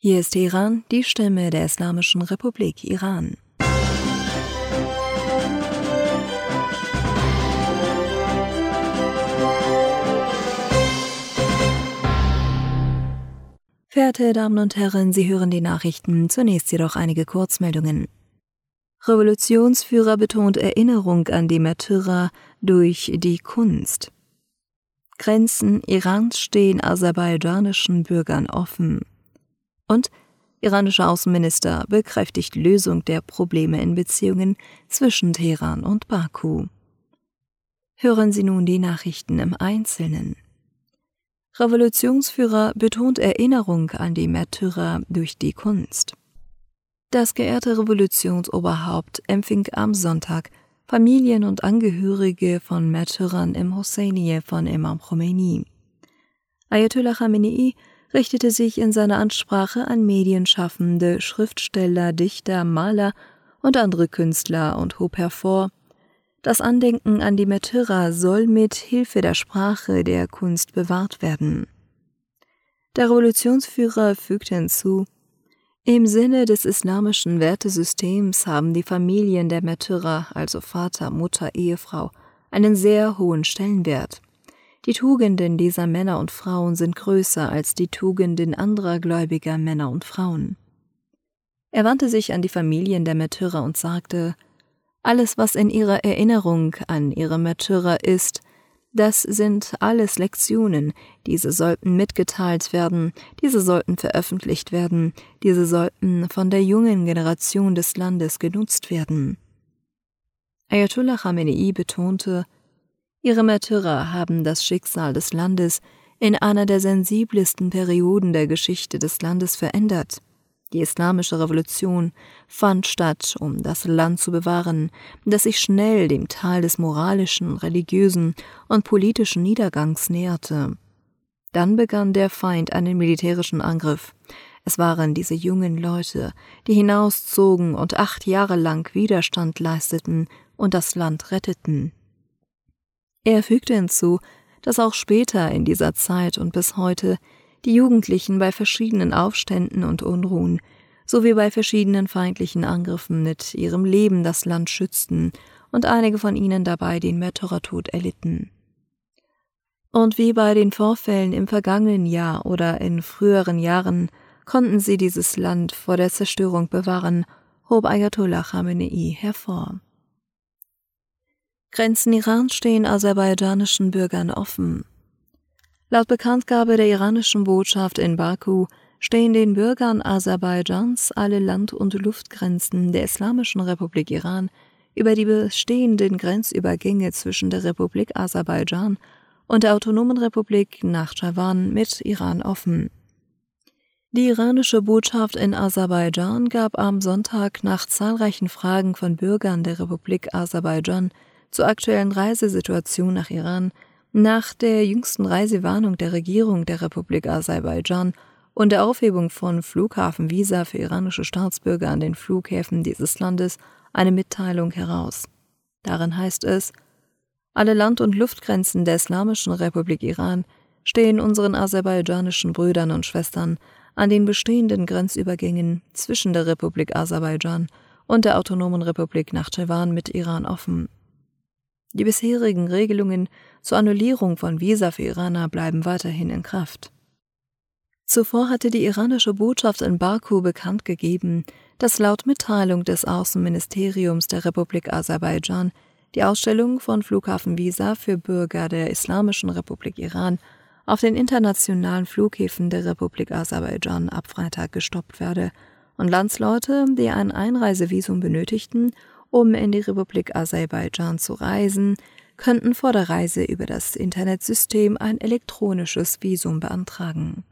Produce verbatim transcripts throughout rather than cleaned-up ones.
Hier ist Teheran, die Stimme der Islamischen Republik Iran. Verehrte Damen und Herren, Sie hören die Nachrichten, zunächst jedoch einige Kurzmeldungen. Revolutionsführer betont Erinnerung an die Märtyrer durch die Kunst. Grenzen Irans stehen aserbaidschanischen Bürgern offen. Und iranischer Außenminister bekräftigt Lösung der Probleme in Beziehungen zwischen Teheran und Baku. Hören Sie nun die Nachrichten im Einzelnen. Revolutionsführer betont Erinnerung an die Märtyrer durch die Kunst. Das geehrte Revolutionsoberhaupt empfing am Sonntag Familien und Angehörige von Märtyrern im Hosseinieh von Imam Khomeini. Ayatollah Khamenei richtete sich in seiner Ansprache an Medienschaffende, Schriftsteller, Dichter, Maler und andere Künstler und hob hervor: Das Andenken an die Märtyrer soll mit Hilfe der Sprache der Kunst bewahrt werden. Der Revolutionsführer fügte hinzu: Im Sinne des islamischen Wertesystems haben die Familien der Märtyrer, also Vater, Mutter, Ehefrau, einen sehr hohen Stellenwert. Die Tugenden dieser Männer und Frauen sind größer als die Tugenden anderer gläubiger Männer und Frauen. Er wandte sich an die Familien der Märtyrer und sagte: Alles, was in ihrer Erinnerung an ihre Märtyrer ist, das sind alles Lektionen, diese sollten mitgeteilt werden, diese sollten veröffentlicht werden, diese sollten von der jungen Generation des Landes genutzt werden. Ayatollah Khamenei betonte: Ihre Märtyrer haben das Schicksal des Landes in einer der sensibelsten Perioden der Geschichte des Landes verändert. Die islamische Revolution fand statt, um das Land zu bewahren, das sich schnell dem Tal des moralischen, religiösen und politischen Niedergangs näherte. Dann begann der Feind einen militärischen Angriff. Es waren diese jungen Leute, die hinauszogen und acht Jahre lang Widerstand leisteten und das Land retteten. Er fügte hinzu, dass auch später in dieser Zeit und bis heute die Jugendlichen bei verschiedenen Aufständen und Unruhen sowie bei verschiedenen feindlichen Angriffen mit ihrem Leben das Land schützten und einige von ihnen dabei den Märtyrertod erlitten. Und wie bei den Vorfällen im vergangenen Jahr oder in früheren Jahren konnten sie dieses Land vor der Zerstörung bewahren, hob Ayatollah Khamenei hervor. Grenzen Irans stehen aserbaidschanischen Bürgern offen. Laut Bekanntgabe der iranischen Botschaft in Baku stehen den Bürgern Aserbaidschans alle Land- und Luftgrenzen der Islamischen Republik Iran über die bestehenden Grenzübergänge zwischen der Republik Aserbaidschan und der Autonomen Republik Nachtschawan mit Iran offen. Die iranische Botschaft in Aserbaidschan gab am Sonntag nach zahlreichen Fragen von Bürgern der Republik Aserbaidschan zur aktuellen Reisesituation nach Iran nach der jüngsten Reisewarnung der Regierung der Republik Aserbaidschan und der Aufhebung von Flughafenvisa für iranische Staatsbürger an den Flughäfen dieses Landes eine Mitteilung heraus. Darin heißt es: Alle Land- und Luftgrenzen der Islamischen Republik Iran stehen unseren aserbaidschanischen Brüdern und Schwestern an den bestehenden Grenzübergängen zwischen der Republik Aserbaidschan und der Autonomen Republik Nachtschawan mit Iran offen. Die bisherigen Regelungen zur Annullierung von Visa für Iraner bleiben weiterhin in Kraft. Zuvor hatte die iranische Botschaft in Baku bekannt gegeben, dass laut Mitteilung des Außenministeriums der Republik Aserbaidschan die Ausstellung von Flughafenvisa für Bürger der Islamischen Republik Iran auf den internationalen Flughäfen der Republik Aserbaidschan ab Freitag gestoppt werde und Landsleute, die ein Einreisevisum benötigten, um in die Republik Aserbaidschan zu reisen, könnten vor der Reise über das Internetsystem ein elektronisches Visum beantragen.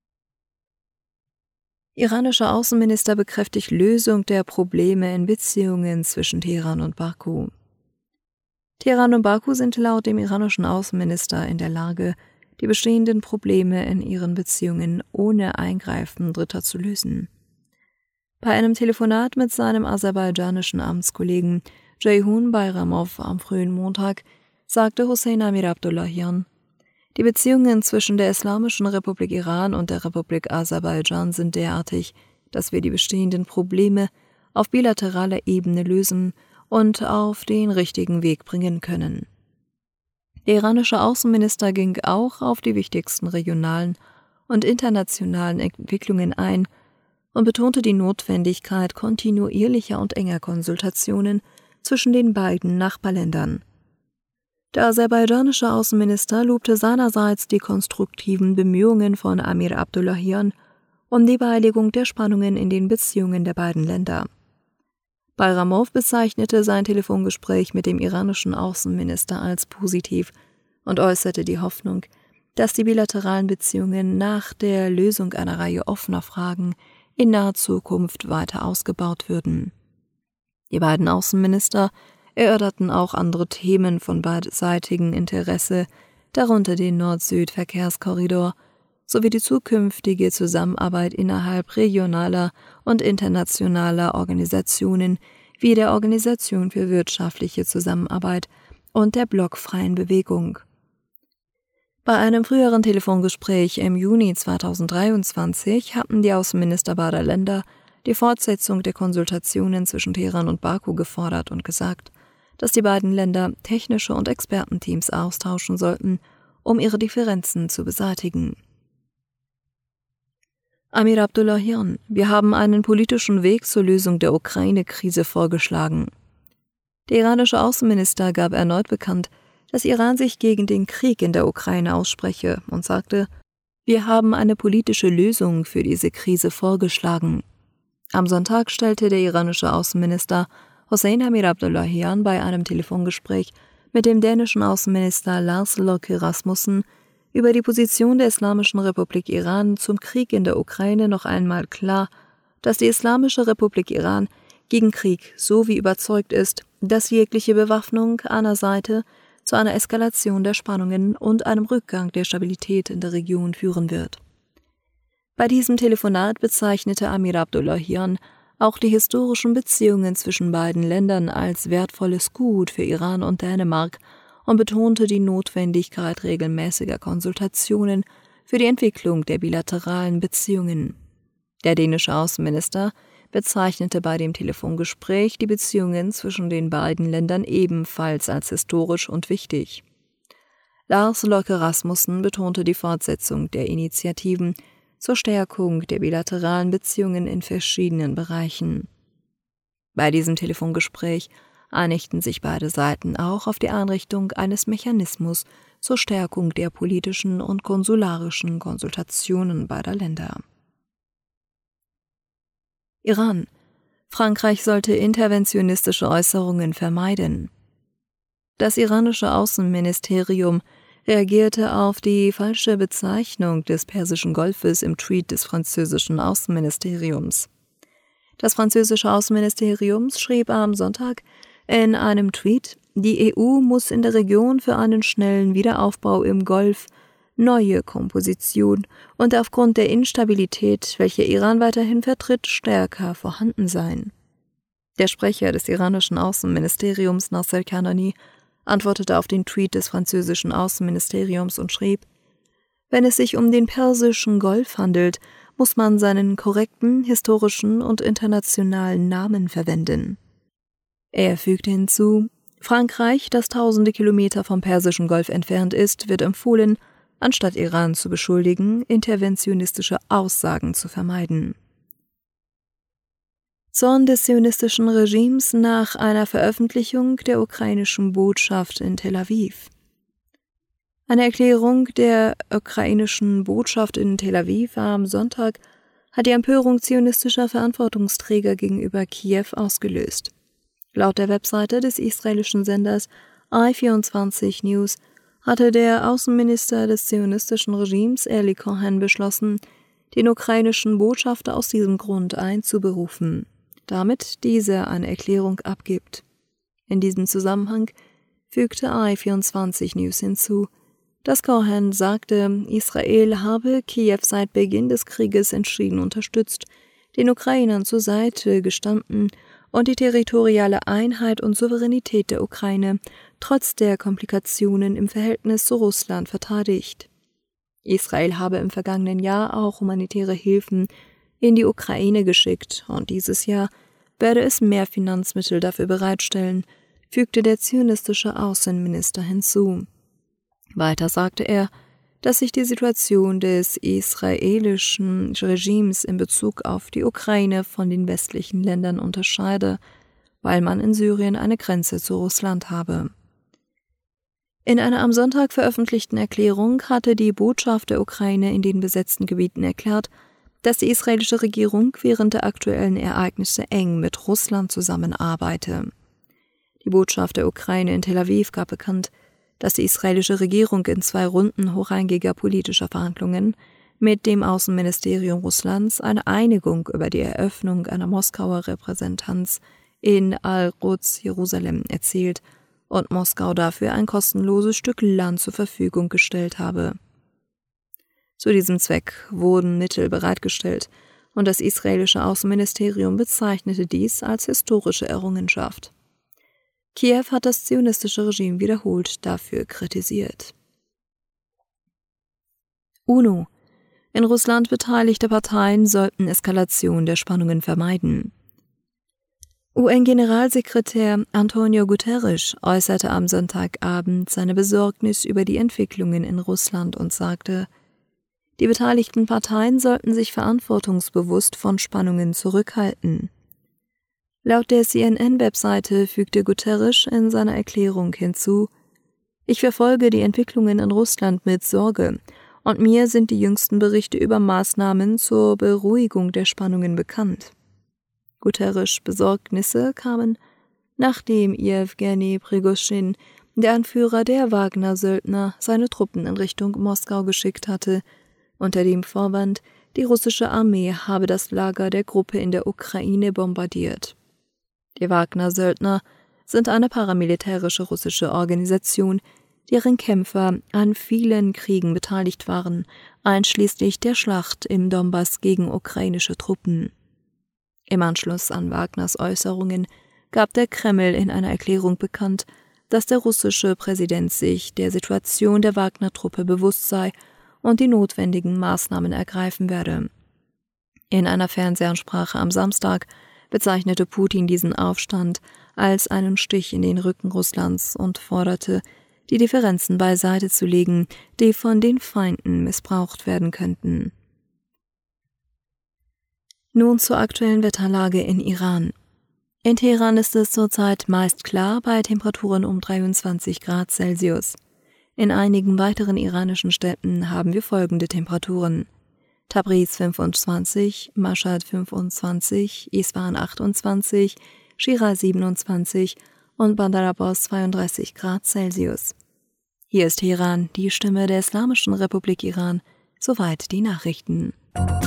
Iranischer Außenminister bekräftigt Lösung der Probleme in Beziehungen zwischen Teheran und Baku. Teheran und Baku sind laut dem iranischen Außenminister in der Lage, die bestehenden Probleme in ihren Beziehungen ohne Eingreifen Dritter zu lösen. Bei einem Telefonat mit seinem aserbaidschanischen Amtskollegen Ceyhun Bayramov am frühen Montag sagte Hossein Amir Abdullahian: Die Beziehungen zwischen der Islamischen Republik Iran und der Republik Aserbaidschan sind derartig, dass wir die bestehenden Probleme auf bilateraler Ebene lösen und auf den richtigen Weg bringen können. Der iranische Außenminister ging auch auf die wichtigsten regionalen und internationalen Entwicklungen ein und betonte die Notwendigkeit kontinuierlicher und enger Konsultationen zwischen den beiden Nachbarländern. Der aserbaidschanische Außenminister lobte seinerseits die konstruktiven Bemühungen von Amir Abdullahian um die Beilegung der Spannungen in den Beziehungen der beiden Länder. Bayramov bezeichnete sein Telefongespräch mit dem iranischen Außenminister als positiv und äußerte die Hoffnung, dass die bilateralen Beziehungen nach der Lösung einer Reihe offener Fragen in naher Zukunft weiter ausgebaut würden. Die beiden Außenminister erörterten auch andere Themen von beidseitigem Interesse, darunter den Nord-Süd-Verkehrskorridor sowie die zukünftige Zusammenarbeit innerhalb regionaler und internationaler Organisationen wie der Organisation für wirtschaftliche Zusammenarbeit und der blockfreien Bewegung. Bei einem früheren Telefongespräch im Juni zweitausenddreiundzwanzig hatten die Außenminister beider Länder die Fortsetzung der Konsultationen zwischen Teheran und Baku gefordert und gesagt, dass die beiden Länder technische und Expertenteams austauschen sollten, um ihre Differenzen zu beseitigen. Amir Abdullahian: Wir haben einen politischen Weg zur Lösung der Ukraine-Krise vorgeschlagen. Der iranische Außenminister gab erneut bekannt, dass Iran sich gegen den Krieg in der Ukraine ausspreche und sagte, wir haben eine politische Lösung für diese Krise vorgeschlagen. Am Sonntag stellte der iranische Außenminister Hossein Amir Abdullahian bei einem Telefongespräch mit dem dänischen Außenminister Lars Løkke Rasmussen über die Position der Islamischen Republik Iran zum Krieg in der Ukraine noch einmal klar, dass die Islamische Republik Iran gegen Krieg so wie überzeugt ist, dass jegliche Bewaffnung einer Seite zu einer Eskalation der Spannungen und einem Rückgang der Stabilität in der Region führen wird. Bei diesem Telefonat bezeichnete Amir Abdullahian auch die historischen Beziehungen zwischen beiden Ländern als wertvolles Gut für Iran und Dänemark und betonte die Notwendigkeit regelmäßiger Konsultationen für die Entwicklung der bilateralen Beziehungen. Der dänische Außenminister bezeichnete bei dem Telefongespräch die Beziehungen zwischen den beiden Ländern ebenfalls als historisch und wichtig. Lars Løkke Rasmussen betonte die Fortsetzung der Initiativen zur Stärkung der bilateralen Beziehungen in verschiedenen Bereichen. Bei diesem Telefongespräch einigten sich beide Seiten auch auf die Einrichtung eines Mechanismus zur Stärkung der politischen und konsularischen Konsultationen beider Länder. Iran: Frankreich sollte interventionistische Äußerungen vermeiden. Das iranische Außenministerium reagierte auf die falsche Bezeichnung des Persischen Golfes im Tweet des französischen Außenministeriums. Das französische Außenministerium schrieb am Sonntag in einem Tweet, die E U muss in der Region für einen schnellen Wiederaufbau im Golf neue Komposition und aufgrund der Instabilität, welche Iran weiterhin vertritt, stärker vorhanden sein. Der Sprecher des iranischen Außenministeriums, Nasser Kanani, antwortete auf den Tweet des französischen Außenministeriums und schrieb, wenn es sich um den Persischen Golf handelt, muss man seinen korrekten, historischen und internationalen Namen verwenden. Er fügte hinzu, Frankreich, das tausende Kilometer vom Persischen Golf entfernt ist, wird empfohlen, anstatt Iran zu beschuldigen, interventionistische Aussagen zu vermeiden. Zorn des zionistischen Regimes nach einer Veröffentlichung der ukrainischen Botschaft in Tel Aviv. Eine Erklärung der ukrainischen Botschaft in Tel Aviv am Sonntag hat die Empörung zionistischer Verantwortungsträger gegenüber Kiew ausgelöst. Laut der Webseite des israelischen Senders i vierundzwanzig News hatte der Außenminister des zionistischen Regimes, Eli Cohen, beschlossen, den ukrainischen Botschafter aus diesem Grund einzuberufen, damit dieser eine Erklärung abgibt. In diesem Zusammenhang fügte i vierundzwanzig News hinzu, dass Cohen sagte, Israel habe Kiew seit Beginn des Krieges entschieden unterstützt, den Ukrainern zur Seite gestanden und die territoriale Einheit und Souveränität der Ukraine trotz der Komplikationen im Verhältnis zu Russland verteidigt. Israel habe im vergangenen Jahr auch humanitäre Hilfen in die Ukraine geschickt und dieses Jahr werde es mehr Finanzmittel dafür bereitstellen, fügte der zionistische Außenminister hinzu. Weiter sagte er, dass sich die Situation des israelischen Regimes in Bezug auf die Ukraine von den westlichen Ländern unterscheide, weil man in Syrien eine Grenze zu Russland habe. In einer am Sonntag veröffentlichten Erklärung hatte die Botschaft der Ukraine in den besetzten Gebieten erklärt, dass die israelische Regierung während der aktuellen Ereignisse eng mit Russland zusammenarbeite. Die Botschaft der Ukraine in Tel Aviv gab bekannt, dass die israelische Regierung in zwei Runden hochrangiger politischer Verhandlungen mit dem Außenministerium Russlands eine Einigung über die Eröffnung einer Moskauer Repräsentanz in Al-Quds, Jerusalem, erzielt und Moskau dafür ein kostenloses Stück Land zur Verfügung gestellt habe. Zu diesem Zweck wurden Mittel bereitgestellt und das israelische Außenministerium bezeichnete dies als historische Errungenschaft. Kiew hat das zionistische Regime wiederholt dafür kritisiert. UNO: In Russland beteiligte Parteien sollten Eskalation der Spannungen vermeiden. U N-Generalsekretär Antonio Guterres äußerte am Sonntagabend seine Besorgnis über die Entwicklungen in Russland und sagte, die beteiligten Parteien sollten sich verantwortungsbewusst von Spannungen zurückhalten. Laut der C N N-Webseite fügte Guterres in seiner Erklärung hinzu, ich verfolge die Entwicklungen in Russland mit Sorge und mir sind die jüngsten Berichte über Maßnahmen zur Beruhigung der Spannungen bekannt. Guterres' Besorgnisse kamen, nachdem Jewgeni Prigoschin, der Anführer der Wagner-Söldner, seine Truppen in Richtung Moskau geschickt hatte, unter dem Vorwand, die russische Armee habe das Lager der Gruppe in der Ukraine bombardiert. Die Wagner-Söldner sind eine paramilitärische russische Organisation, deren Kämpfer an vielen Kriegen beteiligt waren, einschließlich der Schlacht im Donbass gegen ukrainische Truppen. Im Anschluss an Wagners Äußerungen gab der Kreml in einer Erklärung bekannt, dass der russische Präsident sich der Situation der Wagner-Truppe bewusst sei und die notwendigen Maßnahmen ergreifen werde. In einer Fernsehansprache am Samstag bezeichnete Putin diesen Aufstand als einen Stich in den Rücken Russlands und forderte, die Differenzen beiseite zu legen, die von den Feinden missbraucht werden könnten. Nun zur aktuellen Wetterlage in Iran. In Teheran ist es zurzeit meist klar bei Temperaturen um dreiundzwanzig Grad Celsius. In einigen weiteren iranischen Städten haben wir folgende Temperaturen: Tabriz fünfundzwanzig, Mashhad fünfundzwanzig, Isfahan achtundzwanzig, Schiraz siebenundzwanzig und Bandar Abbas zweiunddreißig Grad Celsius. Hier ist Teheran, die Stimme der Islamischen Republik Iran. Soweit die Nachrichten.